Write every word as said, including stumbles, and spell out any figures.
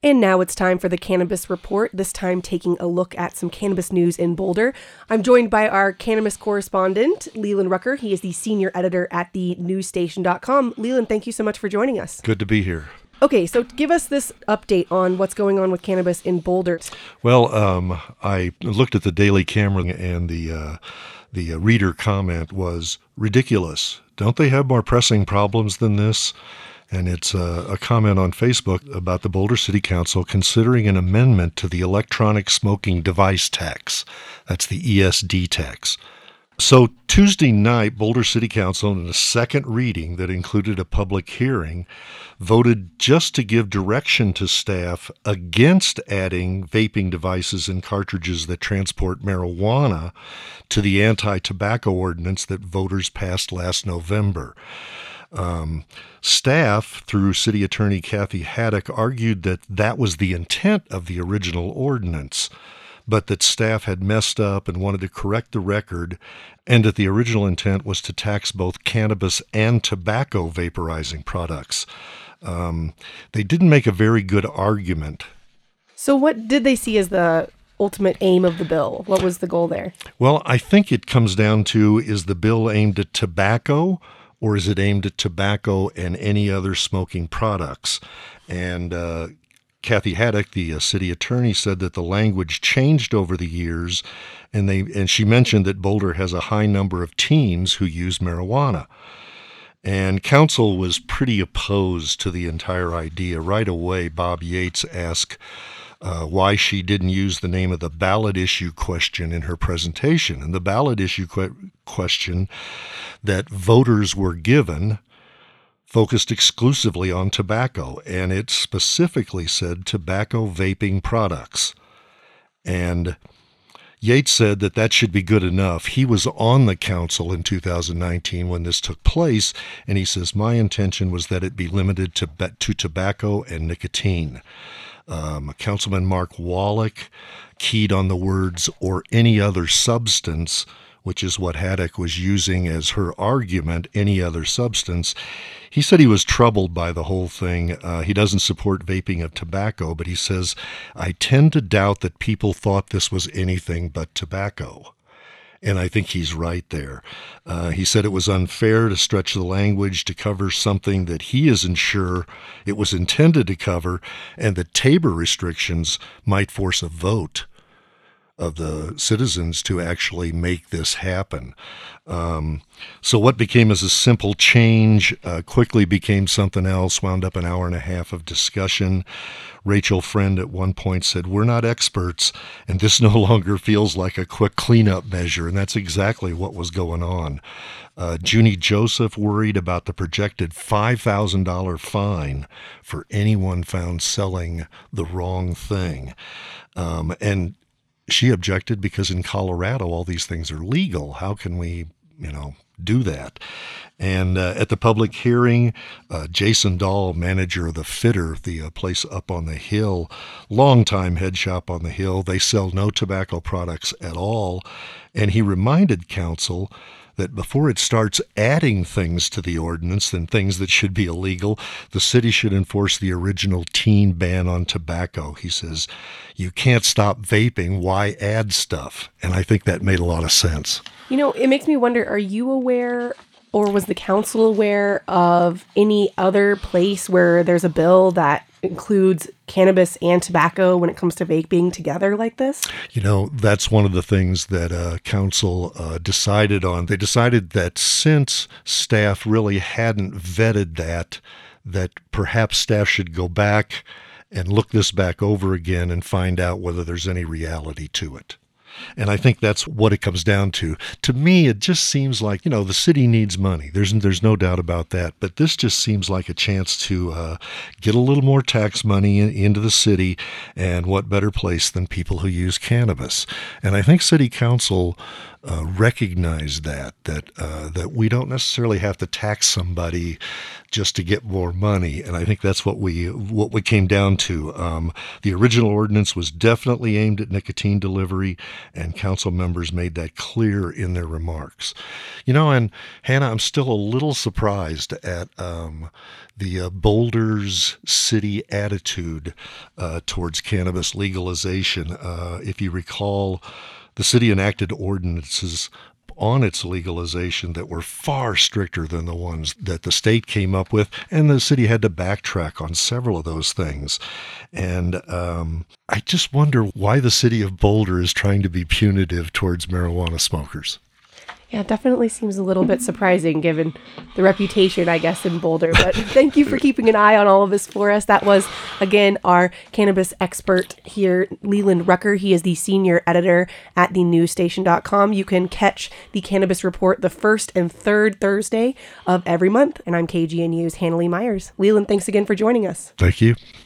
And now it's time for the Cannabis Report, this time taking a look at some cannabis news in Boulder. I'm joined by our cannabis correspondent, Leland Rucker. He is the senior editor at the news station dot com. Leland, thank you so much for joining us. Good to be here. Okay, so give us this update on what's going on with cannabis in Boulder. Well, um, I looked at the Daily Camera, and the uh, the uh, reader comment was ridiculous. Don't they have more pressing problems than this? And it's a, a comment on Facebook about the Boulder City Council considering an amendment to the electronic smoking device tax. That's the E S D tax. So Tuesday night, Boulder City Council, in a second reading that included a public hearing, voted just to give direction to staff against adding vaping devices and cartridges that transport marijuana to the anti-tobacco ordinance that voters passed last November. Um, staff, through City Attorney Kathy Haddock, argued that that was the intent of the original ordinance, but that staff had messed up and wanted to correct the record, and that the original intent was to tax both cannabis and tobacco vaporizing products. Um, they didn't make a very good argument. So what did they see as the ultimate aim of the bill? What was the goal there? Well, I think it comes down to, is the bill aimed at tobacco, or is it aimed at tobacco and any other smoking products? And uh, Kathy Haddock, the uh, city attorney, said that the language changed over the years, and they and she mentioned that Boulder has a high number of teens who use marijuana. And council was pretty opposed to the entire idea. Right away, Bob Yates asked Uh, why she didn't use the name of the ballot issue question in her presentation. And the ballot issue que- question that voters were given focused exclusively on tobacco, and it specifically said tobacco vaping products. And Yates said that that should be good enough. He was on the council in two thousand nineteen when this took place, and he says, my intention was that it be limited to, to tobacco and nicotine. Um, Councilman Mark Wallach keyed on the words "or any other substance," which is what Haddock was using as her argument, any other substance. He said he was troubled by the whole thing. Uh, he doesn't support vaping of tobacco, but he says, I tend to doubt that people thought this was anything but tobacco. And I think he's right there. Uh, he said it was unfair to stretch the language to cover something that he isn't sure it was intended to cover, and that Tabor restrictions might force a vote of the citizens to actually make this happen. Um, so what became as a simple change uh, quickly became something else, wound up an hour and a half of discussion. Rachel Friend at one point said, we're not experts, and this no longer feels like a quick cleanup measure, and that's exactly what was going on. Uh, Junie Joseph worried about the projected five thousand dollars fine for anyone found selling the wrong thing. Um, and she objected because in Colorado, all these things are legal. How can we, you know, do that? And uh, at the public hearing, uh, Jason Dahl, manager of the Fitter, the uh, place up on the hill, longtime head shop on the hill, they sell no tobacco products at all. And he reminded council that before it starts adding things to the ordinance and things that should be illegal, the city should enforce the original teen ban on tobacco. He says, you can't stop vaping, why add stuff? And I think that made a lot of sense. You know, it makes me wonder, are you aware, or was the council aware of any other place where there's a bill that includes cannabis and tobacco when it comes to vaping together like this? You know, that's one of the things that uh, council uh, decided on. They decided that since staff really hadn't vetted that, that perhaps staff should go back and look this back over again and find out whether there's any reality to it. And I think that's what it comes down to. To me, it just seems like, you know, the city needs money. There's there's no doubt about that. But this just seems like a chance to uh, get a little more tax money in, into the city. And what better place than people who use cannabis? And I think city council uh, recognized that that uh, that we don't necessarily have to tax somebody just to get more money, and I think that's what we what we came down to. Um, the original ordinance was definitely aimed at nicotine delivery, and council members made that clear in their remarks. You know, and Hannah, I'm still a little surprised at um, the uh, Boulder's city attitude uh, towards cannabis legalization. Uh, if you recall, the city enacted ordinances on its legalization that were far stricter than the ones that the state came up with, and the city had to backtrack on several of those things. And um, I just wonder why the city of Boulder is trying to be punitive towards marijuana smokers. Yeah, it definitely seems a little bit surprising given the reputation, I guess, in Boulder. But thank you for keeping an eye on all of this for us. That was, again, our cannabis expert here, Leland Rucker. He is the senior editor at the news station dot com. You can catch the Cannabis Report the first and third Thursday of every month. And I'm K G N U's Hannah Lee Myers. Leland, thanks again for joining us. Thank you.